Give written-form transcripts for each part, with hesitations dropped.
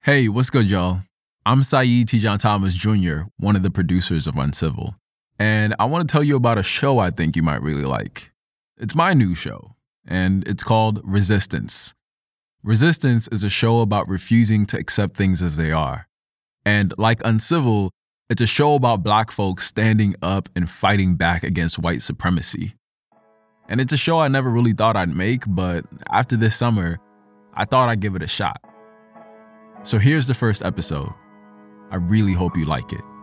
Hey, what's good, y'all? I'm Saeed Tijan Thomas Jr., one of the producers of Uncivil, and I want to tell you about a show I think you might really like. It's my new show, and it's called Resistance. Resistance is a show about refusing to accept things as they are. And like Uncivil, it's a show about Black folks standing up and fighting back against white supremacy. And it's a show I never really thought I'd make, but after this summer, I thought I'd give it a shot. So here's the first episode. I really hope you like it.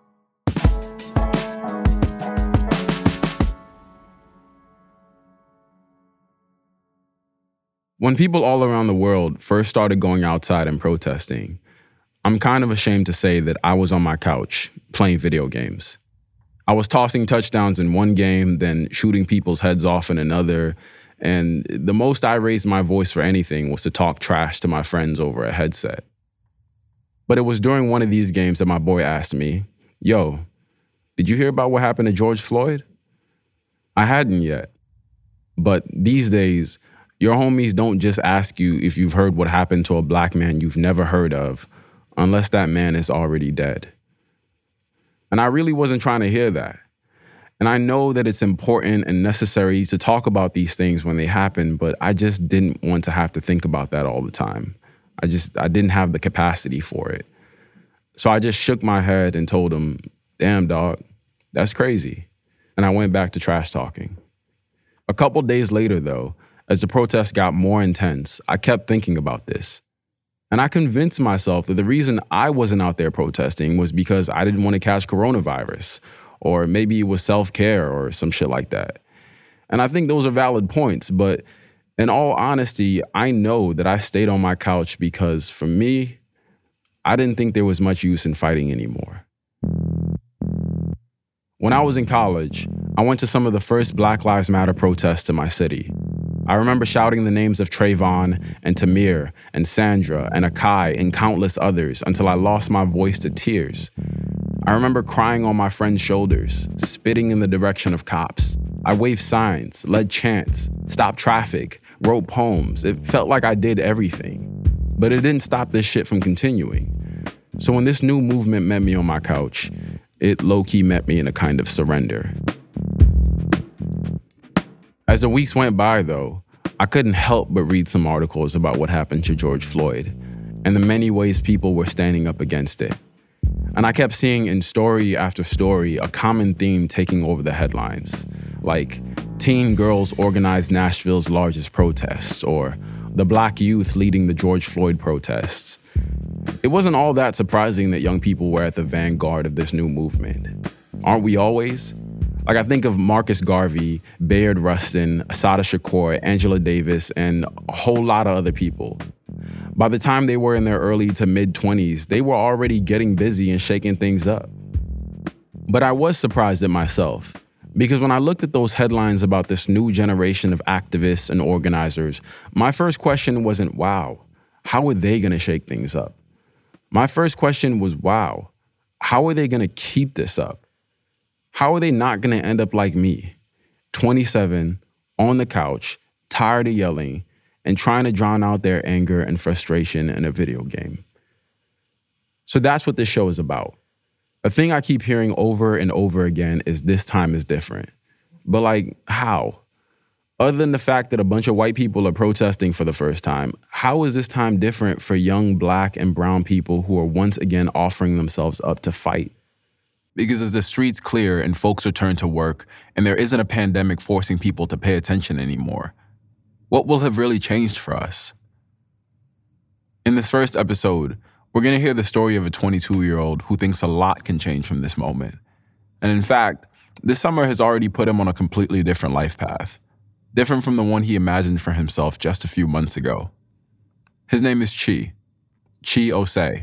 When people all around the world first started going outside and protesting, I'm kind of ashamed to say that I was on my couch playing video games. I was tossing touchdowns in one game, then shooting people's heads off in another, and the most I raised my voice for anything was to talk trash to my friends over a headset. But it was during one of these games that my boy asked me, "Yo, did you hear about what happened to George Floyd?" I hadn't yet. But these days, your homies don't just ask you if you've heard what happened to a Black man you've never heard of, unless that man is already dead. And I really wasn't trying to hear that. And I know that it's important and necessary to talk about these things when they happen, but I just didn't want to have to think about that all the time. I didn't have the capacity for it. So I just shook my head and told him, "Damn, dog, that's crazy." And I went back to trash talking. A couple days later, though, as the protests got more intense, I kept thinking about this. And I convinced myself that the reason I wasn't out there protesting was because I didn't want to catch coronavirus, or maybe it was self-care or some shit like that. And I think those are valid points, but in all honesty, I know that I stayed on my couch because, for me, I didn't think there was much use in fighting anymore. When I was in college, I went to some of the first Black Lives Matter protests in my city. I remember shouting the names of Trayvon and Tamir and Sandra and Akai and countless others until I lost my voice to tears. I remember crying on my friends' shoulders, spitting in the direction of cops. I waved signs, led chants, stopped traffic, wrote poems. It felt like I did everything. But it didn't stop this shit from continuing. So when this new movement met me on my couch, it low-key met me in a kind of surrender. As the weeks went by, though, I couldn't help but read some articles about what happened to George Floyd and the many ways people were standing up against it. And I kept seeing in story after story a common theme taking over the headlines, like teen girls organized Nashville's largest protests, or the Black youth leading the George Floyd protests. It wasn't all that surprising that young people were at the vanguard of this new movement. Aren't we always? Like, I think of Marcus Garvey, Bayard Rustin, Assata Shakur, Angela Davis, and a whole lot of other people. By the time they were in their early to mid-20s, they were already getting busy and shaking things up. But I was surprised at myself, because when I looked at those headlines about this new generation of activists and organizers, my first question wasn't, wow, how are they going to shake things up? My first question was, wow, how are they going to keep this up? How are they not going to end up like me, 27, on the couch, tired of yelling, and trying to drown out their anger and frustration in a video game? So that's what this show is about. A thing I keep hearing over and over again is this time is different. But like, how? Other than the fact that a bunch of white people are protesting for the first time, how is this time different for young Black and brown people who are once again offering themselves up to fight? Because as the streets clear and folks return to work, and there isn't a pandemic forcing people to pay attention anymore, what will have really changed for us? In this first episode, we're going to hear the story of a 22-year-old who thinks a lot can change from this moment. And in fact, this summer has already put him on a completely different life path, different from the one he imagined for himself just a few months ago. His name is Chi Osei.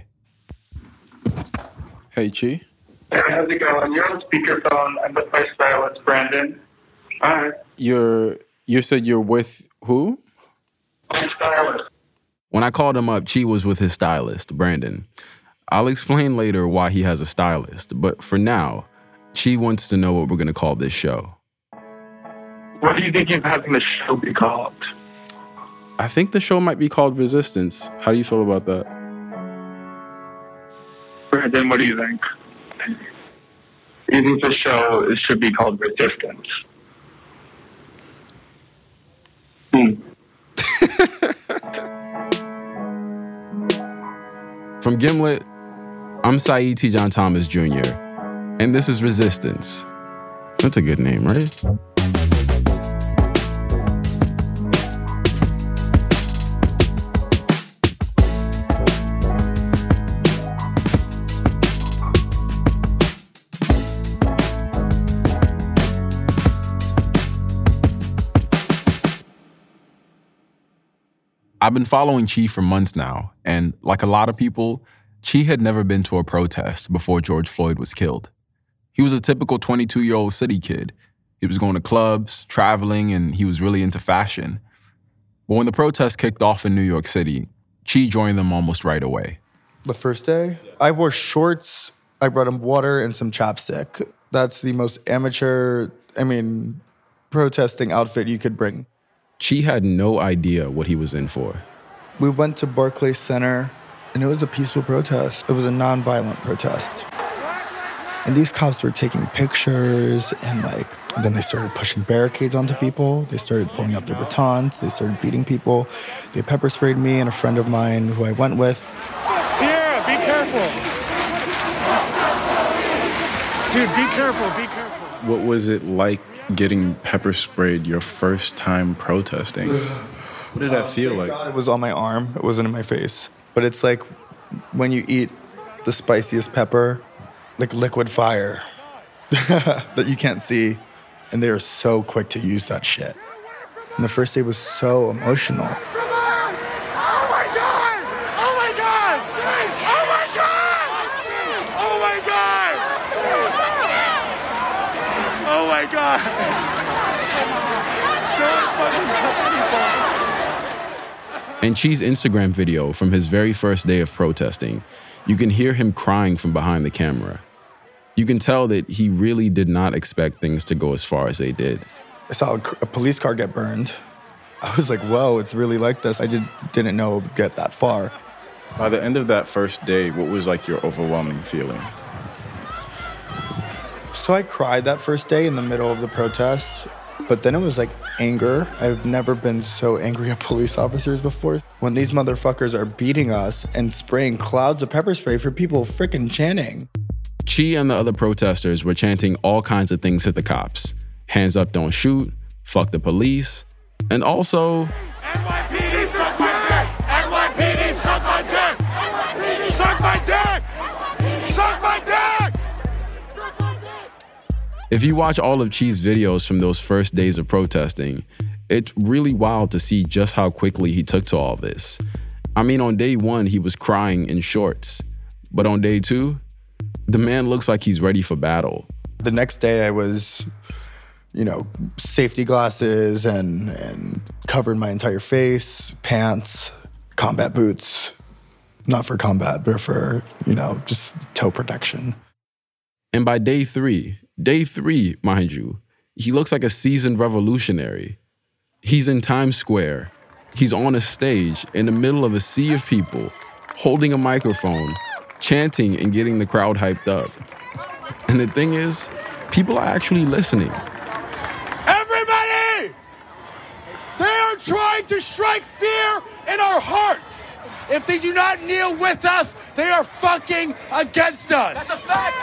Hey, Chi. Hey, how's it going? You're on speakerphone. I'm with my stylist, Brandon. Hi. You said you're with who? My stylist. When I called him up, Chi was with his stylist, Brandon. I'll explain later why he has a stylist, but for now, Chi wants to know what we're going to call this show. What do you think of having the show be called? I think the show might be called Resistance. How do you feel about that? Brandon, what do you think? Do you think the show should be called Resistance? From Gimlet, I'm Saeed T. John Thomas Jr., and this is Resistance. That's a good name, right? I've been following Chi for months now, and like a lot of people, Chi had never been to a protest before George Floyd was killed. He was a typical 22-year-old city kid. He was going to clubs, traveling, and he was really into fashion. But when the protest kicked off in New York City, Chi joined them almost right away. The first day, I wore shorts, I brought him water and some chapstick. That's the most amateur, protesting outfit you could bring. Chi had no idea what he was in for. We went to Barclays Center, and it was a peaceful protest. It was a nonviolent protest. And these cops were taking pictures, and then they started pushing barricades onto people. They started pulling out their batons. They started beating people. They pepper sprayed me and a friend of mine who I went with. Sierra, be careful. Dude, be careful, be careful. What was it like getting pepper sprayed your first time protesting? What did that feel like? God, it was on my arm. It wasn't in my face. But it's like when you eat the spiciest pepper, like liquid fire that you can't see. And they are so quick to use that shit. And the first day was so emotional. Oh my God! Oh my God! Oh my God! Oh my God! Oh my God! Don't fucking touch people. In Chi's Instagram video from his very first day of protesting, you can hear him crying from behind the camera. You can tell that he really did not expect things to go as far as they did. I saw a police car get burned. I was like, whoa, it's really like this. I didn't know it would get that far. By the end of that first day, what was your overwhelming feeling? So I cried that first day in the middle of the protest, but then it was anger. I've never been so angry at police officers before. When these motherfuckers are beating us and spraying clouds of pepper spray for people freaking chanting. Chi and the other protesters were chanting all kinds of things at the cops. Hands up, don't shoot, fuck the police, and also... NYPD suck my dick! NYPD suck my dick! Suck my dick! Suck my dick! If you watch all of Chi's videos from those first days of protesting, it's really wild to see just how quickly he took to all this. On day one, he was crying in shorts. But on day two, the man looks like he's ready for battle. The next day I was, safety glasses and covered my entire face, pants, combat boots. Not for combat, but for, just toe protection. And by day three, mind you, he looks like a seasoned revolutionary. He's in Times Square. He's on a stage in the middle of a sea of people, holding a microphone, chanting and getting the crowd hyped up. And the thing is, people are actually listening. Everybody! They are trying to strike fear in our hearts. If they do not kneel with us, they are fucking against us. That's a fact.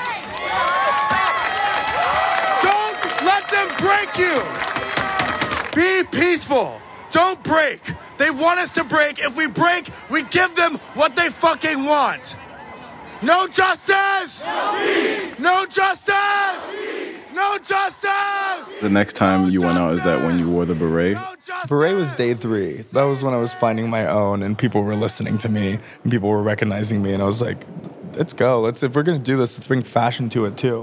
Don't let them break you. Be peaceful. Don't break. They want us to break. If we break, we give them what they fucking want. No justice! No justice! No justice! The next time you went out, is that when you wore the beret? Beret was day 3. That was when I was finding my own and people were listening to me and people were recognizing me. And I was like, let's go. If we're going to do this, let's bring fashion to it too.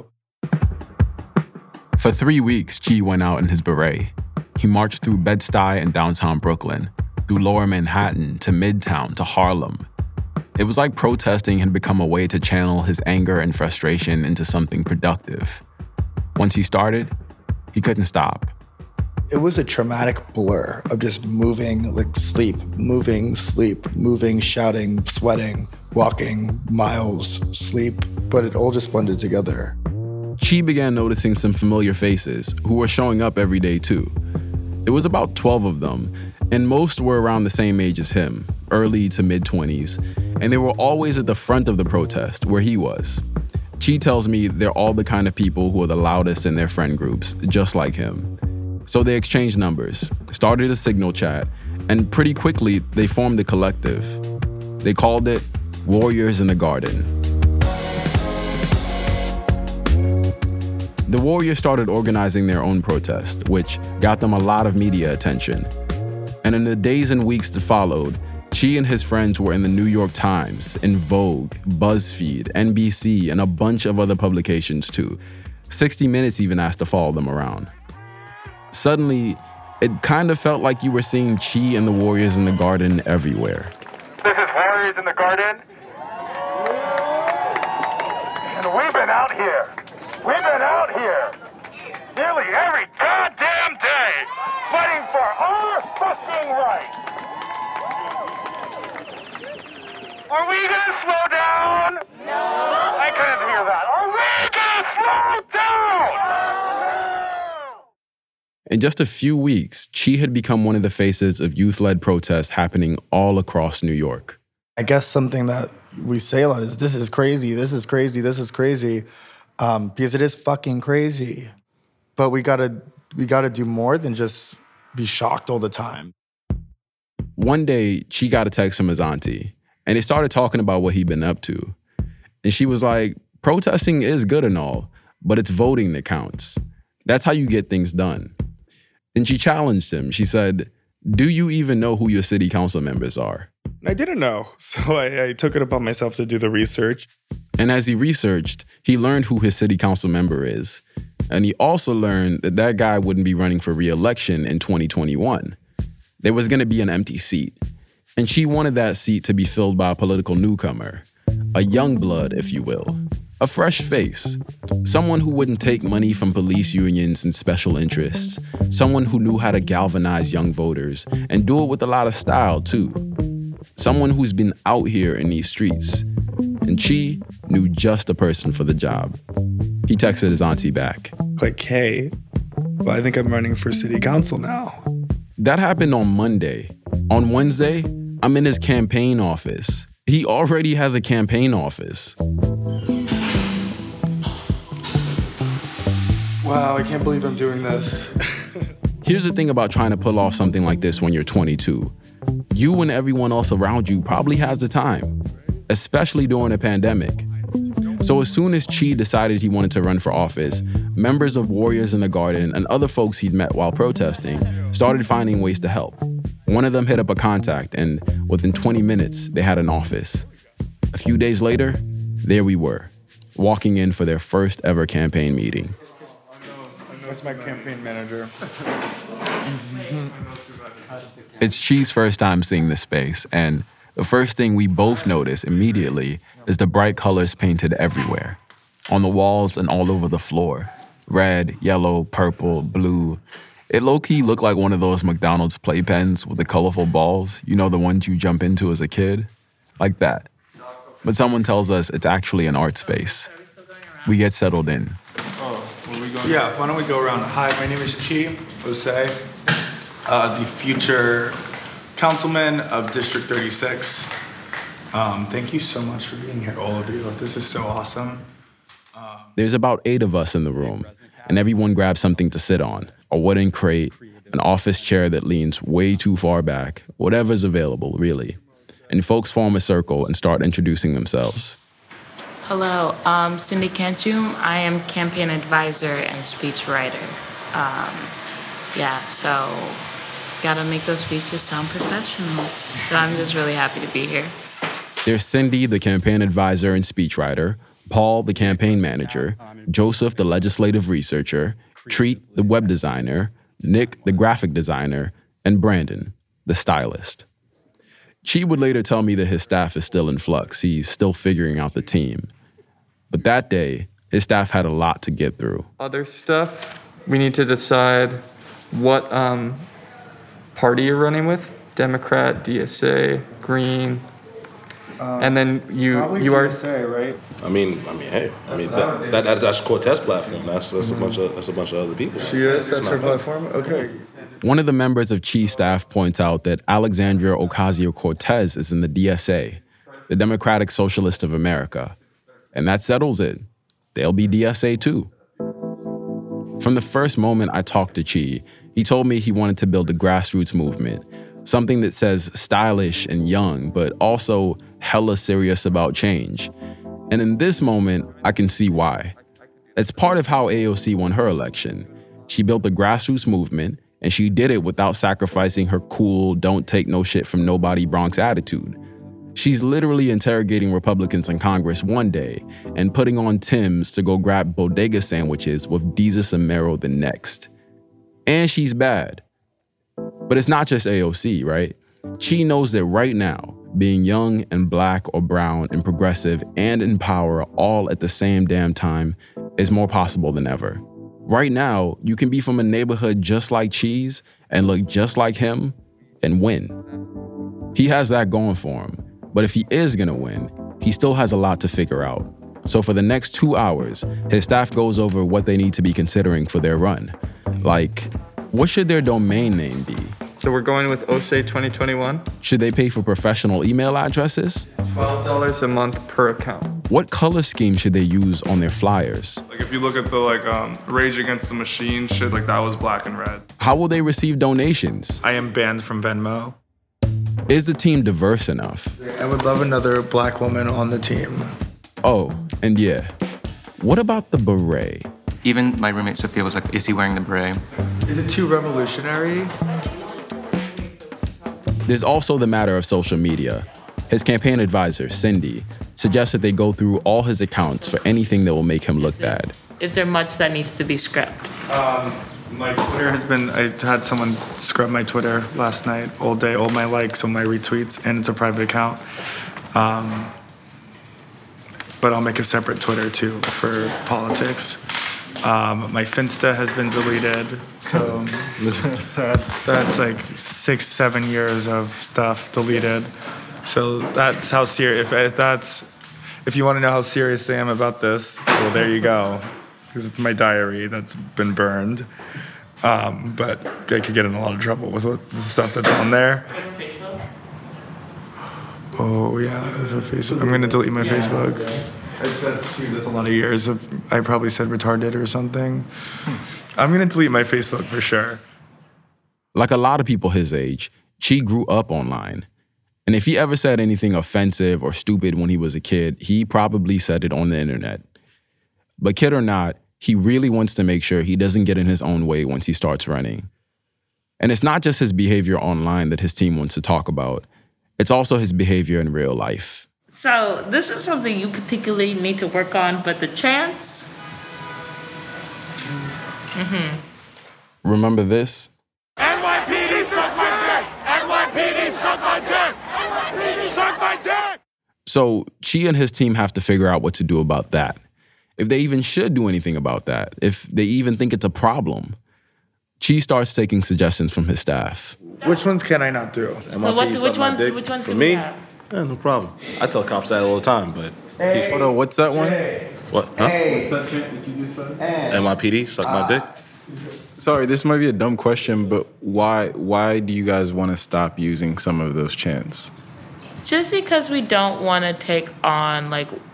For 3 weeks, Chi went out in his beret. He marched through Bed-Stuy and downtown Brooklyn, through Lower Manhattan to Midtown to Harlem. It was like protesting had become a way to channel his anger and frustration into something productive. Once he started, he couldn't stop. It was a traumatic blur of just moving, sleep, moving, shouting, sweating, walking miles, sleep, but it all just blended together. She began noticing some familiar faces who were showing up every day too. It was about 12 of them, and most were around the same age as him, early to mid-20s, and they were always at the front of the protest where he was. Chi tells me they're all the kind of people who are the loudest in their friend groups, just like him. So they exchanged numbers, started a signal chat, and pretty quickly they formed a collective. They called it Warriors in the Garden. The Warriors started organizing their own protest, which got them a lot of media attention. And in the days and weeks that followed, Chi and his friends were in the New York Times, in Vogue, BuzzFeed, NBC, and a bunch of other publications too. 60 Minutes even asked to follow them around. Suddenly, it kind of felt like you were seeing Chi and the Warriors in the Garden everywhere. This is Warriors in the Garden. And we've been out here. We've been out here nearly every goddamn day fighting for our fucking rights. Are we gonna slow down? No. I couldn't hear that. Are we gonna slow down? In just a few weeks, Chi had become one of the faces of youth-led protests happening all across New York. I guess something that we say a lot is, this is crazy, this is crazy, this is crazy. Because it is fucking crazy. But we gotta do more than just be shocked all the time. One day, Chi got a text from his auntie, and they started talking about what he'd been up to. And she was like, protesting is good and all, but it's voting that counts. That's how you get things done. And she challenged him. She said, do you even know who your city council members are? I didn't know, so I took it upon myself to do the research. And as he researched, he learned who his city council member is. And he also learned that that guy wouldn't be running for re-election in 2021. There was going to be an empty seat. And she wanted that seat to be filled by a political newcomer, a young blood, if you will, a fresh face, someone who wouldn't take money from police unions and special interests, someone who knew how to galvanize young voters and do it with a lot of style, too. Someone who's been out here in these streets. And Chi knew just the person for the job. He texted his auntie back. Like, hey, well, I think I'm running for city council now. That happened on Monday. On Wednesday, I'm in his campaign office. He already has a campaign office. Wow, I can't believe I'm doing this. Here's the thing about trying to pull off something like this when you're 22. You and everyone else around you probably has the time, especially during a pandemic. So as soon as Chi decided he wanted to run for office, members of Warriors in the Garden and other folks he'd met while protesting started finding ways to help. One of them hit up a contact, and within 20 minutes, they had an office. A few days later, there we were, walking in for their first ever campaign meeting. That's my campaign manager. It's Chi's first time seeing this space, and the first thing we both notice immediately is the bright colors painted everywhere, on the walls and all over the floor. Red, yellow, purple, blue. It low-key looked like one of those McDonald's playpens with the colorful balls, you know, the ones you jump into as a kid? Like that. But someone tells us it's actually an art space. We get settled in. Yeah, why don't we go around? Hi, my name is Chi Jose, the future councilman of District 36. Thank you so much for being here, all of you. This is so awesome. There's about 8 of us in the room, and everyone grabs something to sit on. A wooden crate, an office chair that leans way too far back, whatever's available, really. And folks form a circle and start introducing themselves. Hello, Cindy Kanchum. I am campaign advisor and speechwriter. So gotta make those speeches sound professional. So I'm just really happy to be here. There's Cindy, the campaign advisor and speechwriter, Paul, the campaign manager, Joseph, the legislative researcher, Treat, the web designer, Nick, the graphic designer, and Brandon, the stylist. Chi would later tell me that his staff is still in flux. He's still figuring out the team. But that day, his staff had a lot to get through. Other stuff, we need to decide what party you're running with. Democrat, DSA, Green. And then you are DSA, right? That's Cortez platform. That's a bunch of other people. She is. That's her platform. Okay. One of the members of Chi's staff points out that Alexandria Ocasio-Cortez is in the DSA, the Democratic Socialist of America. And that settles it. They'll be DSA too. From the first moment I talked to Chi, he told me he wanted to build a grassroots movement, something that says stylish and young, but also hella serious about change. And in this moment, I can see why. It's part of how AOC won her election. She built a grassroots movement, and she did it without sacrificing her cool, don't take no shit from nobody Bronx attitude. She's literally interrogating Republicans in Congress one day and putting on Tim's to go grab bodega sandwiches with Desus and Mero the next. And she's bad. But it's not just AOC, right? Chi knows that right now, being young and black or brown and progressive and in power all at the same damn time is more possible than ever. Right now, you can be from a neighborhood just like Chi's and look just like him and win. He has that going for him. But if he is going to win, he still has a lot to figure out. So for the next 2 hours, his staff goes over what they need to be considering for their run. Like, what should their domain name be? So we're going with OSE 2021. Should they pay for professional email addresses? $12 a month per account. What color scheme should they use on their flyers? Like if you look at the Rage Against the Machine shit, that was black and red. How will they receive donations? I am banned from Venmo. Is the team diverse enough? I would love another black woman on the team. Oh, and yeah, what about the beret? Even my roommate Sophia was like, is he wearing the beret? Is it too revolutionary? There's also the matter of social media. His campaign advisor, Cindy, suggests that they go through all his accounts for anything that will make him look bad. Is there much that needs to be scrapped? My Twitter I had someone scrub my Twitter last night, all day, all my likes, all my retweets, and it's a private account. But I'll make a separate Twitter too for politics. My Finsta has been deleted, so that's like 6-7 years of stuff deleted. So that's how serious. If you want to know how serious I am about this, well, there you go, because it's my diary that's been burned. But I could get in a lot of trouble with the stuff that's on there. Oh yeah, Facebook. I'm gonna delete my Facebook. That's a lot of years of, I probably said retarded or something. I'm gonna delete my Facebook for sure. Like a lot of people his age, Chi grew up online. And if he ever said anything offensive or stupid when he was a kid, he probably said it on the internet. But kid or not, he really wants to make sure he doesn't get in his own way once he starts running. And it's not just his behavior online that his team wants to talk about. It's also his behavior in real life. So this is something you particularly need to work on, but the chance? Remember this? NYPD suck my dick! NYPD suck my dick! NYPD suck my dick! So Chi and his team have to figure out what to do about that. If they even should do anything about that. If they even think it's a problem. Chi starts taking suggestions from his staff. Which ones can I not do? Which ones For can me? we have? Yeah, no problem. I tell cops that all the time, but... Hold on, what's that one? What? Huh? What's that chant that you just said? NYPD, suck my dick. Sorry, this might be a dumb question, but why do you guys want to stop using some of those chants? Just because we don't want to take on,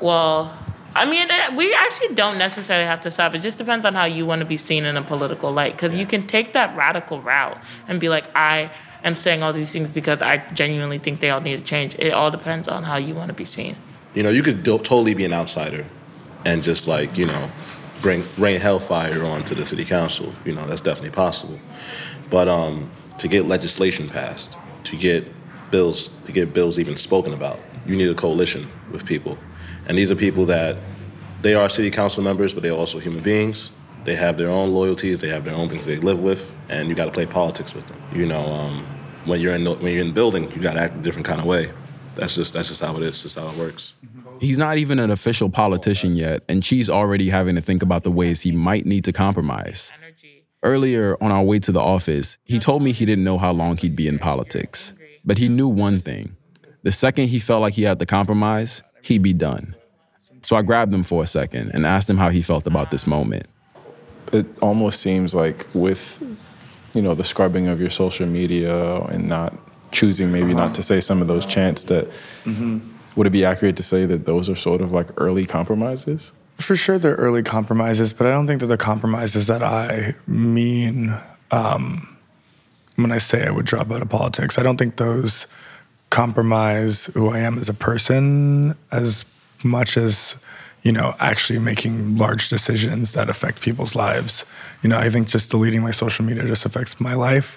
we actually don't necessarily have to stop. It just depends on how you want to be seen in a political light. Because you can take that radical route and be like, I am saying all these things because I genuinely think they all need to change. It all depends on how you want to be seen. You could totally be an outsider and just rain hellfire onto the city council. That's definitely possible. But to get legislation passed, to get bills even spoken about, you need a coalition with people. And these are people that they are city council members, but they're also human beings. They have their own loyalties. They have their own things they live with, and you got to play politics with them. When you're in the building, you got to act a different kind of way. That's just how it is. Just how it works. He's not even an official politician yet, and Chi's already having to think about the ways he might need to compromise. Earlier, on our way to the office, he told me he didn't know how long he'd be in politics. But he knew one thing. The second he felt like he had to compromise, he'd be done. So I grabbed him for a second and asked him how he felt about this moment. It almost seems like with, the scrubbing of your social media and not choosing maybe not to say some of those chants that, would it be accurate to say that those are sort of like early compromises? For sure, they're early compromises, but I don't think they're the compromises that I mean when I say I would drop out of politics. I don't think those compromise who I am as a person as much as, actually making large decisions that affect people's lives. I think just deleting my social media just affects my life.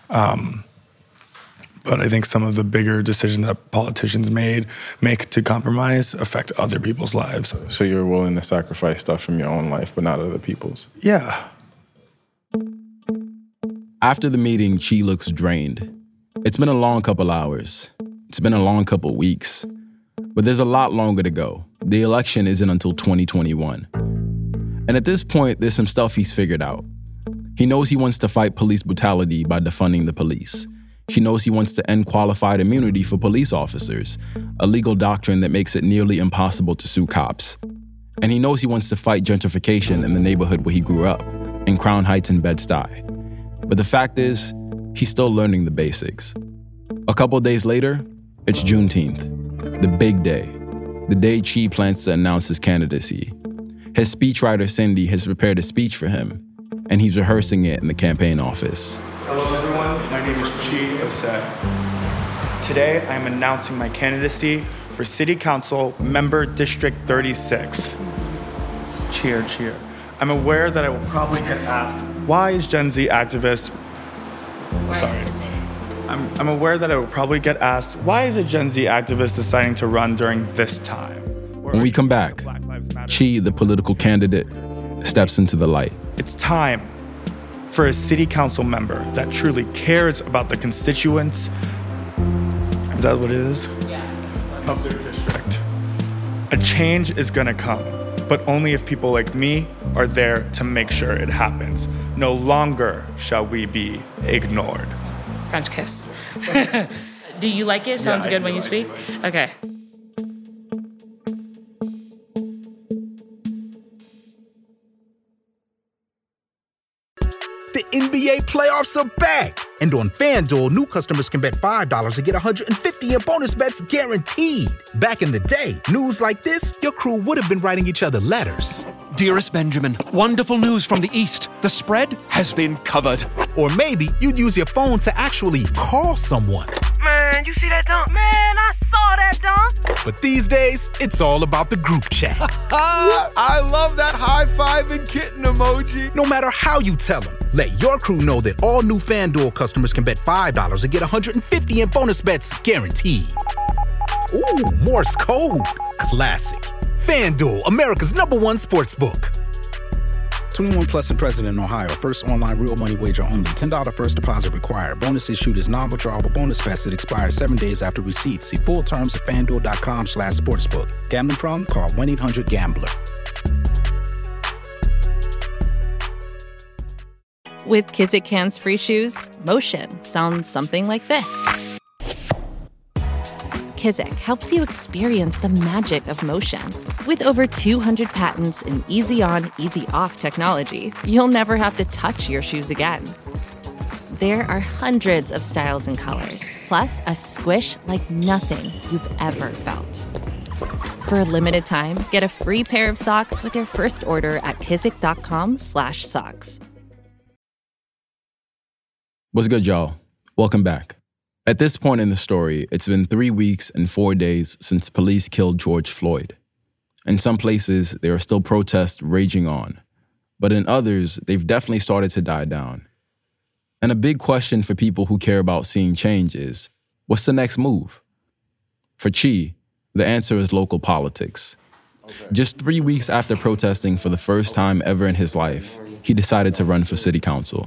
But I think some of the bigger decisions that politicians make to compromise affect other people's lives. So you're willing to sacrifice stuff from your own life, but not other people's? Yeah. After the meeting, Chi looks drained. It's been a long couple hours. It's been a long couple weeks. But there's a lot longer to go. The election isn't until 2021. And at this point, there's some stuff he's figured out. He knows he wants to fight police brutality by defunding the police. He knows he wants to end qualified immunity for police officers, a legal doctrine that makes it nearly impossible to sue cops. And he knows he wants to fight gentrification in the neighborhood where he grew up, in Crown Heights and Bed-Stuy. But the fact is, he's still learning the basics. A couple days later, it's Juneteenth, the big day, the day Chi plans to announce his candidacy. His speechwriter, Cindy, has prepared a speech for him, and he's rehearsing it in the campaign office. Hello, everyone. My name is Chi Osei. Today, I am announcing my candidacy for City Council Member District 36. Cheer, cheer. I'm aware that I will probably get asked, why is Gen Z activist... Sorry. I'm aware that I will probably get asked, why is a Gen Z activist deciding to run during this time? When we come back, Chi, the political candidate, steps into the light. It's time for a city council member that truly cares about the constituents. Is that what it is? Yeah. Of their district. A change is gonna come, but only if people like me are there to make sure it happens. No longer shall we be ignored. French kiss. Do you like it? Sounds good when you speak? Okay. The NBA playoffs are back. And on FanDuel, new customers can bet $5 to get $150 in bonus bets guaranteed. Back in the day, news like this, your crew would have been writing each other letters. Dearest Benjamin, wonderful news from the East. The spread has been covered. Or maybe you'd use your phone to actually call someone. Man, you see that dunk? Man, I saw that dunk. But these days, it's all about the group chat. I love that high five and kitten emoji. No matter how you tell them, let your crew know that all new FanDuel customers can bet $5 to get $150 in bonus bets guaranteed. Ooh, Morse code. Classic. FanDuel, America's #1 sportsbook. 21 plus and present in Ohio. First online real money wager only. $10 first deposit required. Bonus issued is non-withdrawable bonus vest that expires 7 days after receipt. See full terms at FanDuel.com/sportsbook. Gambling problem? Call 1-800-GAMBLER. With Kizik hands-free shoes, motion sounds something like this. Kizik helps you experience the magic of motion. With over 200 patents and easy-on, easy-off technology, you'll never have to touch your shoes again. There are hundreds of styles and colors, plus a squish like nothing you've ever felt. For a limited time, get a free pair of socks with your first order at kizik.com/socks. What's good, y'all? Welcome back. At this point in the story, it's been 3 weeks and 4 days since police killed George Floyd. In some places, there are still protests raging on. But in others, they've definitely started to die down. And a big question for people who care about seeing change is, what's the next move? For Chi, the answer is local politics. Just 3 weeks after protesting for the first time ever in his life, he decided to run for city council.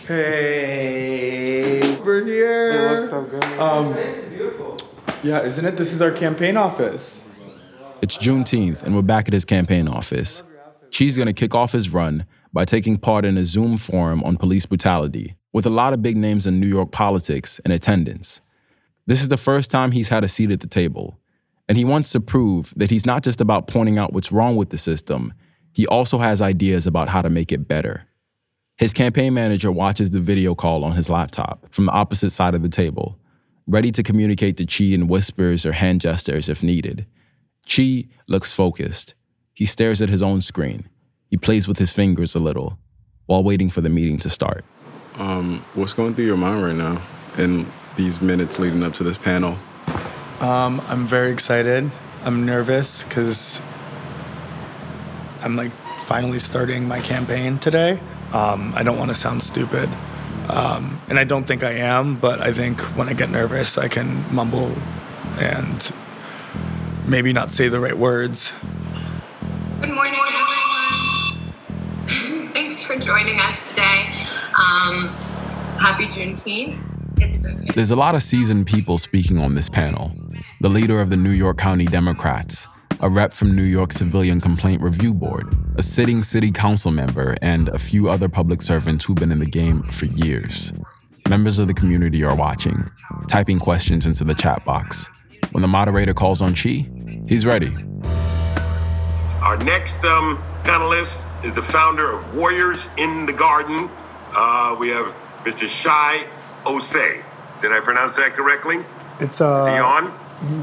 Hey, we're here. It looks so good. It's beautiful. Yeah, isn't it? This is our campaign office. It's Juneteenth, and we're back at his campaign office. Chi's going to kick off his run by taking part in a Zoom forum on police brutality, with a lot of big names in New York politics in attendance. This is the first time he's had a seat at the table, and he wants to prove that he's not just about pointing out what's wrong with the system, he also has ideas about how to make it better. His campaign manager watches the video call on his laptop from the opposite side of the table, ready to communicate to Chi in whispers or hand gestures if needed. Chi looks focused. He stares at his own screen. He plays with his fingers a little while waiting for the meeting to start. What's going through your mind right now in these minutes leading up to this panel? I'm very excited. I'm nervous because I'm finally starting my campaign today. I don't want to sound stupid. And I don't think I am, but I think when I get nervous, I can mumble and maybe not say the right words. Good morning, everyone. Thanks for joining us today. Happy Juneteenth. There's a lot of seasoned people speaking on this panel. The leader of the New York County Democrats, a rep from New York Civilian Complaint Review Board, a sitting city council member, and a few other public servants who've been in the game for years. Members of the community are watching, typing questions into the chat box. When the moderator calls on Chi, he's ready. Our next panelist is the founder of Warriors in the Garden. We have Mr. Shai Osei. Did I pronounce that correctly? Is he on?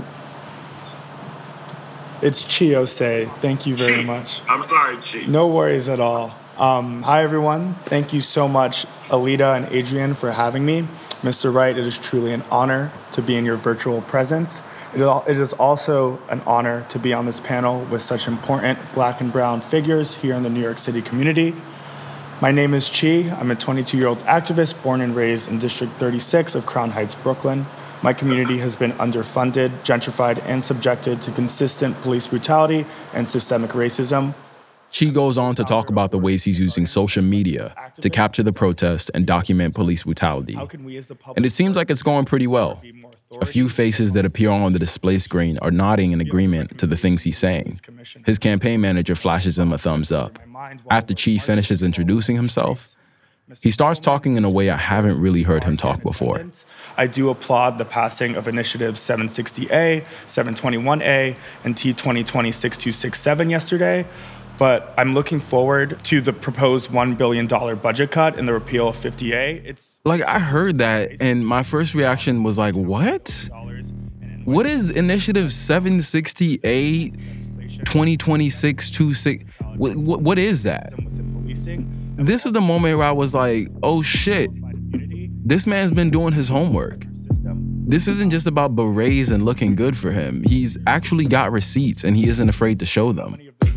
It's Chi Osei. Thank you very much. I'm sorry, Chi. No worries at all. Hi, everyone. Thank you so much, Alita and Adrian, for having me. Mr. Wright, it is truly an honor to be in your virtual presence. It is also an honor to be on this panel with such important Black and brown figures here in the New York City community. My name is Chi. I'm a 22-year-old activist born and raised in District 36 of Crown Heights, Brooklyn. My community has been underfunded, gentrified, and subjected to consistent police brutality and systemic racism. Chi goes on to talk about the ways he's using social media to capture the protest and document police brutality. And it seems like it's going pretty well. A few faces that appear on the display screen are nodding in agreement to the things he's saying. His campaign manager flashes him a thumbs up. After Chi finishes introducing himself, he starts talking in a way I haven't really heard him talk before. I do applaud the passing of Initiatives 760A, 721A, and T2020-6267 yesterday, but I'm looking forward to the proposed $1 billion budget cut and the repeal of 50A. I heard that, and my first reaction was like, what? What is Initiative 760A, 2020-626? What is that? This is the moment where I was like, oh shit, this man's been doing his homework. This isn't just about berets and looking good for him. He's actually got receipts and he isn't afraid to show them.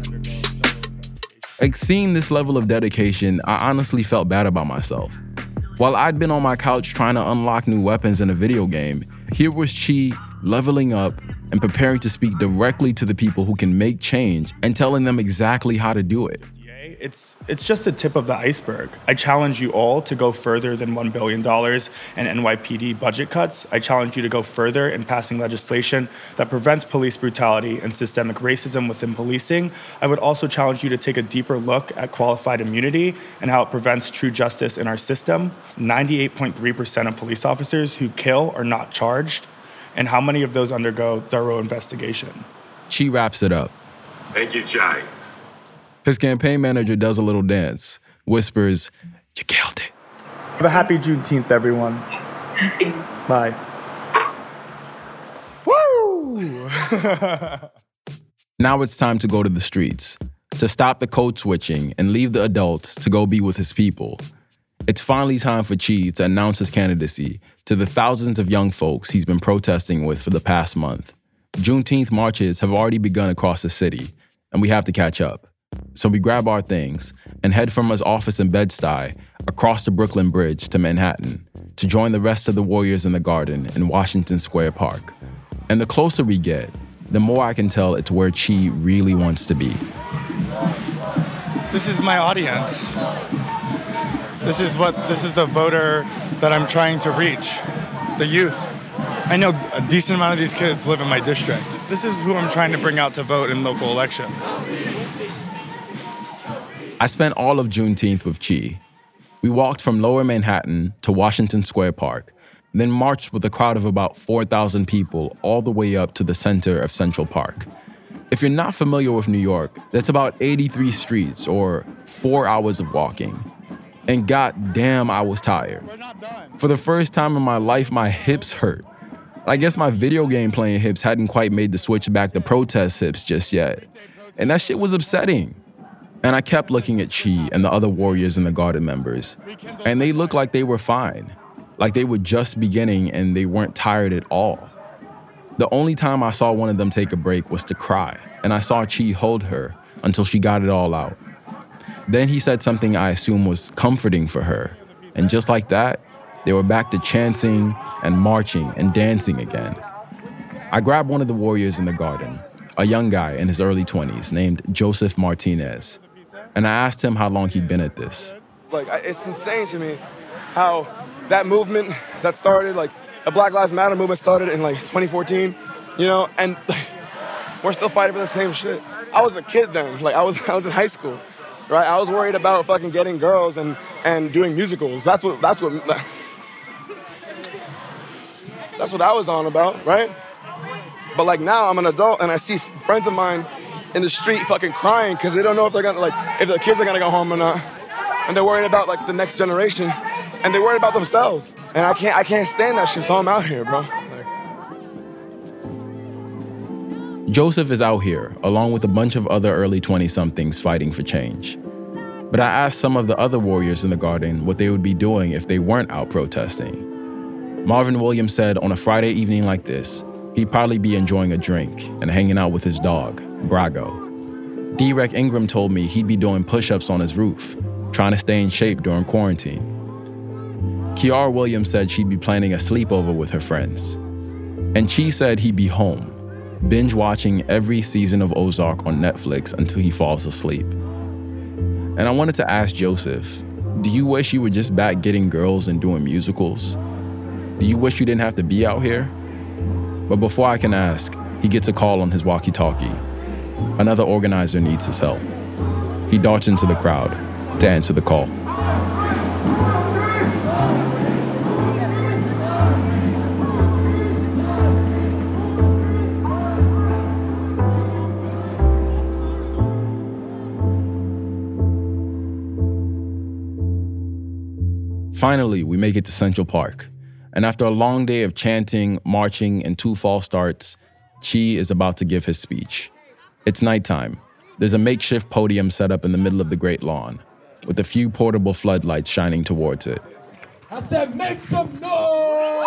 Seeing this level of dedication, I honestly felt bad about myself. While I'd been on my couch trying to unlock new weapons in a video game, here was Chi leveling up and preparing to speak directly to the people who can make change and telling them exactly how to do it. It's just the tip of the iceberg. I challenge you all to go further than $1 billion in NYPD budget cuts. I challenge you to go further in passing legislation that prevents police brutality and systemic racism within policing. I would also challenge you to take a deeper look at qualified immunity and how it prevents true justice in our system. 98.3% of police officers who kill are not charged, and how many of those undergo thorough investigation. Chi wraps it up. Thank you, Chai. His campaign manager does a little dance, whispers, "You killed it." Have a happy Juneteenth, everyone. Bye. Woo! Now it's time to go to the streets, to stop the code switching and leave the adults to go be with his people. It's finally time for Chi to announce his candidacy to the thousands of young folks he's been protesting with for the past month. Juneteenth marches have already begun across the city, and we have to catch up. So we grab our things and head from his office in Bed-Stuy across the Brooklyn Bridge to Manhattan to join the rest of the Warriors in the Garden in Washington Square Park. And the closer we get, the more I can tell it's where Chi really wants to be. This is my audience. This is the voter that I'm trying to reach, the youth. I know a decent amount of these kids live in my district. This is who I'm trying to bring out to vote in local elections. I spent all of Juneteenth with Chi. We walked from Lower Manhattan to Washington Square Park, then marched with a crowd of about 4,000 people all the way up to the center of Central Park. If you're not familiar with New York, that's about 83 streets or 4 hours of walking. And goddamn, I was tired. For the first time in my life, my hips hurt. I guess my video game playing hips hadn't quite made the switch back to protest hips just yet. And that shit was upsetting. And I kept looking at Chi and the other warriors and the Garden members. And they looked like they were fine. Like they were just beginning and they weren't tired at all. The only time I saw one of them take a break was to cry. And I saw Chi hold her until she got it all out. Then he said something I assume was comforting for her. And just like that, they were back to chanting and marching and dancing again. I grabbed one of the warriors in the Garden, a young guy in his early 20s named Joseph Martinez. And I asked him how long he'd been at this. Like, it's insane to me how that movement that started, like the Black Lives Matter movement started in like 2014, you know, and like, we're still fighting for the same shit. I was a kid then, like I was in high school, right? I was worried about fucking getting girls and doing musicals. That's what I was on about, right? But like now I'm an adult and I see friends of mine in the street fucking crying because they don't know if they're gonna, like, if their kids are gonna go home or not. And they're worried about like the next generation and they're worried about themselves. And I can't stand that shit, so I'm out here, bro. Joseph is out here, along with a bunch of other early 20-somethings fighting for change. But I asked some of the other warriors in the Garden what they would be doing if they weren't out protesting. Marvin Williams said on a Friday evening like this, he'd probably be enjoying a drink and hanging out with his dog, Brago. D-Rec Ingram told me he'd be doing push-ups on his roof, trying to stay in shape during quarantine. Kiara Williams said she'd be planning a sleepover with her friends. And Chi said he'd be home, binge-watching every season of Ozark on Netflix until he falls asleep. And I wanted to ask Joseph, do you wish you were just back getting girls and doing musicals? Do you wish you didn't have to be out here? But before I can ask, he gets a call on his walkie-talkie. Another organizer needs his help. He darts into the crowd to answer the call. Finally, we make it to Central Park. And after a long day of chanting, marching, and 2 false starts, Chi is about to give his speech. It's nighttime. There's a makeshift podium set up in the middle of the Great Lawn, with a few portable floodlights shining towards it. I said, make some noise!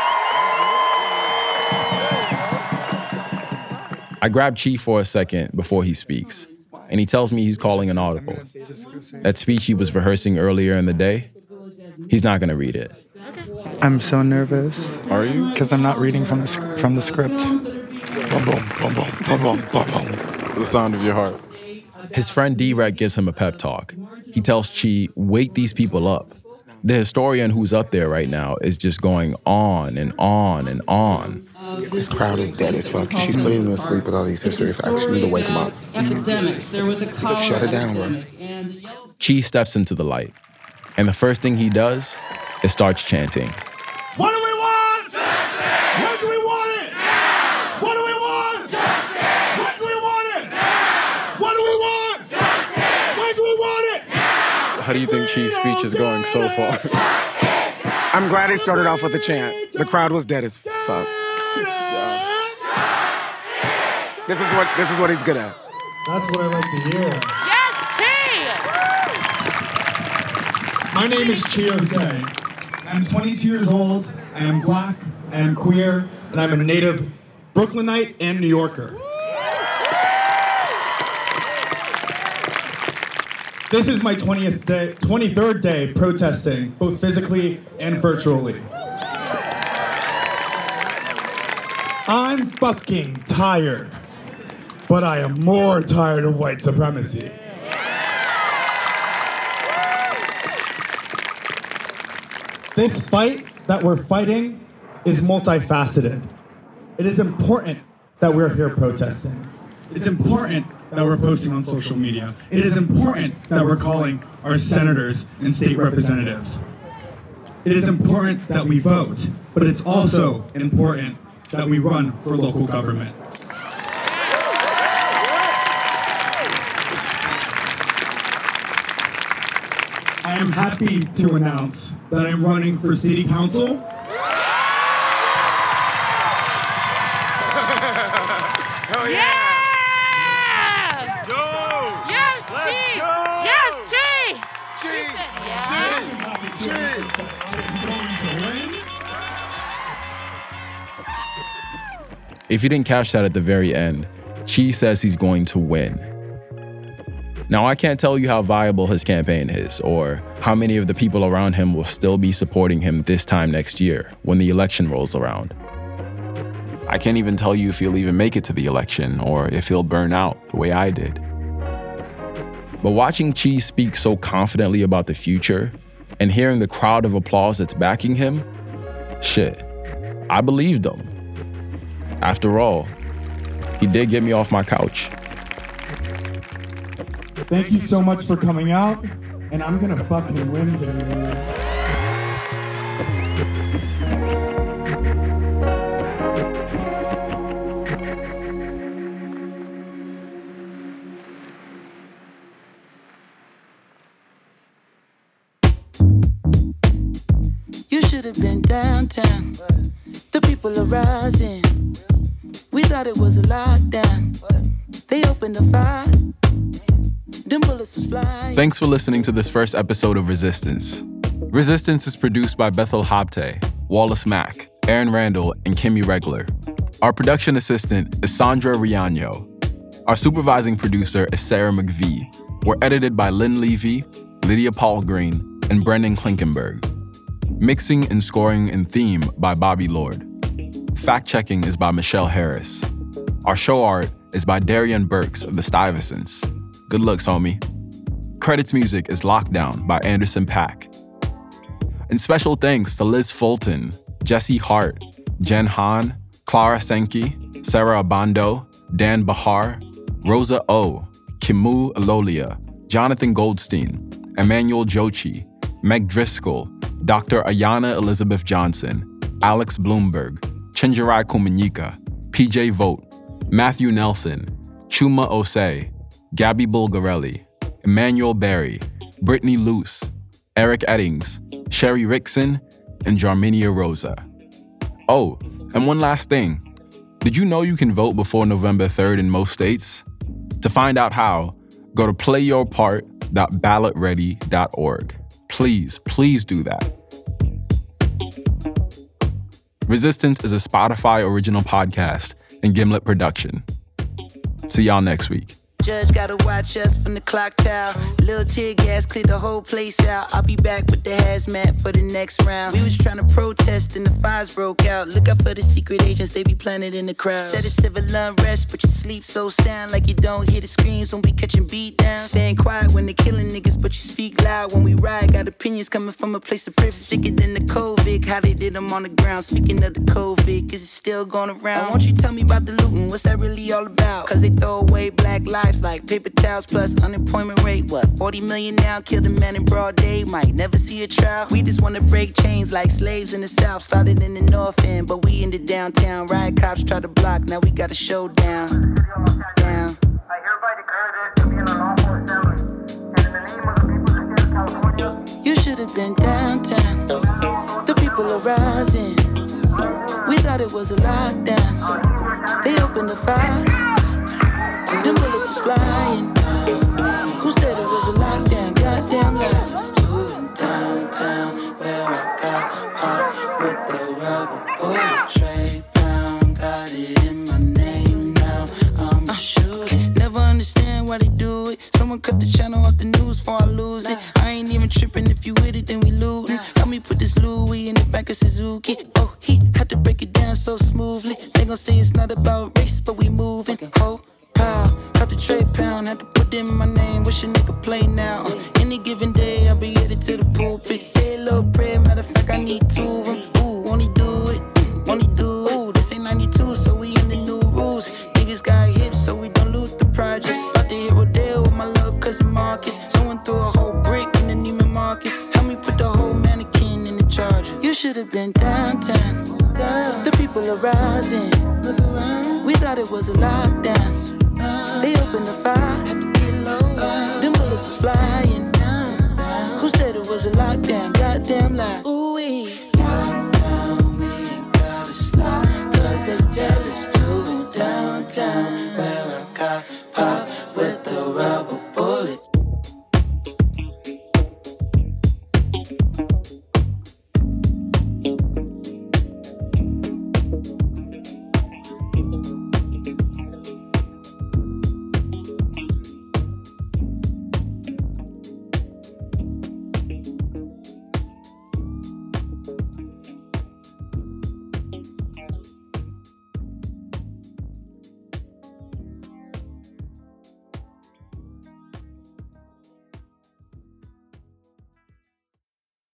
I grab Chi for a second before he speaks, and he tells me he's calling an audible. That speech he was rehearsing earlier in the day, he's not going to read it. I'm so nervous. Are you? Because I'm not reading from the script. Boom, boom, boom, boom, boom, boom, boom, boom. The sound of your heart. His friend D-Rec gives him a pep talk. He tells Chi, wake these people up. The historian who's up there right now is just going on and on and on. This crowd is dead as fuck. She's putting them to sleep with all these history facts. You need to wake them up. Academics, there was a cholera Shut it down, epidemic, bro. Chi steps into the light. And the first thing he does is starts chanting. What do we want? Justice! When do we want it? Now! What do we want? Justice! When do we want it? Now! What do we want? Justice! When do we want it? Now! How do you think Chi's speech is going so far? I'm glad he started off with a chant. The crowd was dead as fuck. This is what he's good at. That's what I like to hear. Yes, Chi! My name is Chi Osei. I'm 22 years old. I am black. I am queer, and I'm a native Brooklynite and New Yorker. This is my 23rd day protesting, both physically and virtually. I'm fucking tired, but I am more tired of white supremacy. This fight that we're fighting is multifaceted. It is important that we're here protesting. It's important that we're posting on social media. It is important that we're calling our senators and state representatives. it is important that we vote, but it's also important that we run for local government. I am happy to announce that I'm running for City Council. Hell yeah! Yes! Go! Yes, Let's Chi! go! Yes, Chi! If you didn't catch that at the very end, Chi says he's going to win. Now, I can't tell you how viable his campaign is or how many of the people around him will still be supporting him this time next year when the election rolls around. I can't even tell you if he'll even make it to the election or if he'll burn out the way I did. But watching Chi speak so confidently about the future and hearing the crowd of applause that's backing him, shit, I believed him. After all, he did get me off my couch. Thank you so much for coming out, and I'm gonna fucking win, baby. You should have been downtown. The people are rising. We thought it was a lockdown. They opened the fire. Them bullets was flying. Thanks for listening to this first episode of Resistance. Resistance is produced by Bethel Habte, Wallace Mack, Aaron Randall, and Kimmy Regler. Our production assistant is Sandra Riaño. Our supervising producer is Sarah McVie. We're edited by Lynn Levy, Lydia Paul Green, and Brendan Klinkenberg. Mixing and scoring and theme by Bobby Lord. Fact-checking is by Michelle Harris. Our show art is by Darian Burks of the Stuyvesants. Good looks, homie. Credits music is Lockdown by Anderson .Paak. And special thanks to Liz Fulton, Jesse Hart, Jen Hahn, Clara Senki, Sarah Abando, Dan Bahar, Rosa O, Kimu Alolia, Jonathan Goldstein, Emmanuel Jochi, Meg Driscoll, Dr. Ayana Elizabeth Johnson, Alex Bloomberg, Chinjirai Kumanyika, PJ Vogt, Matthew Nelson, Chuma Osei, Gabby Bulgarelli, Emmanuel Berry, Brittany Luce, Eric Eddings, Sherry Rickson, and Jarminia Rosa. Oh, and one last thing. Did you know you can vote before November 3rd in most states? To find out how, go to playyourpart.ballotready.org. Please, please do that. Resistance is a Spotify original podcast and Gimlet production. See y'all next week. Judge gotta watch us from the clock tower. Little tear gas cleared the whole place out. I'll be back with the hazmat for the next round. We was trying to protest and the fires broke out. Look out for the secret agents, they be planted in the crowd. Said it's civil unrest, but you sleep so sound like you don't hear the screams when we catching beat down. Staying quiet when they killing niggas, but you speak loud when we ride. Got opinions coming from a place of privilege. Sicker than the COVID, how they did them on the ground. Speaking of the COVID, is it still going around? Won't you tell me about the looting? What's that really all about? Cause they throw away black lives like paper towels plus unemployment rate. What, 40 million now? Killed a man in broad day. Might never see a trial. We just wanna break chains like slaves in the South. Started in the North End, but we in the downtown. Riot cops try to block, now we got a showdown. Down. You should have been downtown. The people are rising. We thought it was a lockdown. They opened the fire. Them bullets was flying. Who said it was a lockdown? Goddamn lies. Downtown, where I got popped with the rubber bullet tray pound. Got it in my name now. I'm a shooter. Never understand why they do it. Someone cut the channel off the news before I lose it. I ain't even tripping. If you with it, then we lootin'. Help me put this Louis in the back of Suzuki. Oh, he had to break it down so smoothly. They gon' say it's not about race, but we moving. Oh. Pow, cut the tray pound, had to put in my name, wish a nigga play now. Any given day, I'll be headed to the pulpit. Say a little prayer, matter of fact, I need two of them. Ooh, won't he do it? Won't he do it? Ooh, this ain't 92, so we in the new rules. Niggas got hips, so we don't lose the projects. About to hit Rodale with my little cousin Marcus. Someone threw a whole brick in the Neiman Marcus. Help me put the whole mannequin in the charge. have been downtown. The people are rising. We thought it was a lockdown. They opened the fire.